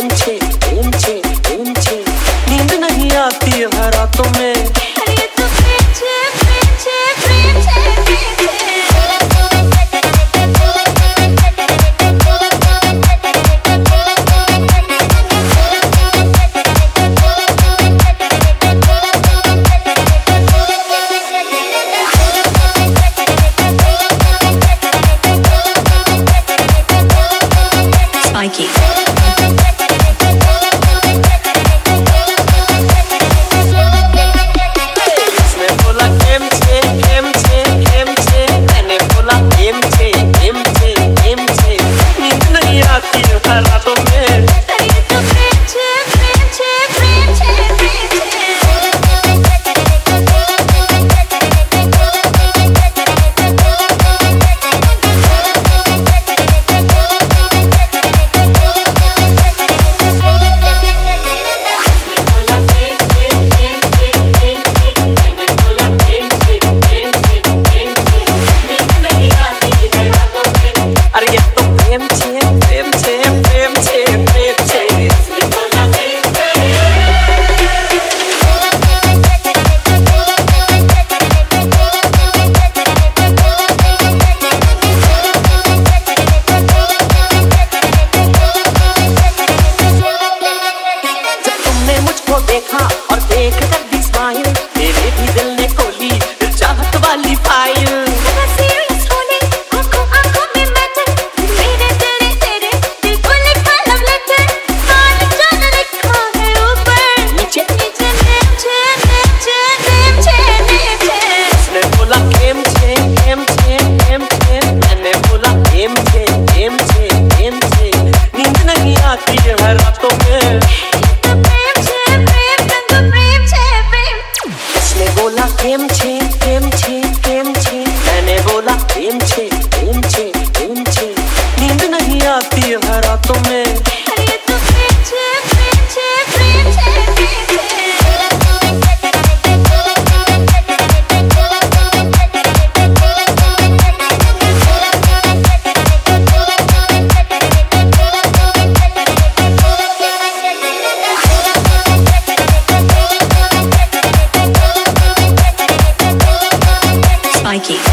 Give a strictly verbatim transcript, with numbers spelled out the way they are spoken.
प्रेम छे प्रेम छे प्रेम छे नींद नहीं आती है रातों में। अरे तो प्रेम छे प्रेम छे प्रेम छे Spiky. देखा और देख कर दी स्माइल तेरे भी दिल ने खोली चाहत वाली फाइल। सीरियस होने आंखों आंखों में मैटर मेरे तेरे तेरे दिल को लिखा लव लेटर हाल चाल लिखा है ऊपर नीचे नीचे नीचे नीचे नीचे नीचे उसने बोला प्रेम छे प्रेम छे प्रेम छे मैंने बोला प्रेम छे प्रेम छे प्रेम छे नींद नहीं आती है रातों में। प्रेम छे प्रेम छे प्रेम छे मैंने बोला प्रेम छे प्रेम छे प्रेम छे नींद नहीं आती है रातों में। अरे तो प्रेम छे प्रेम छे प्रेम छे Spiky.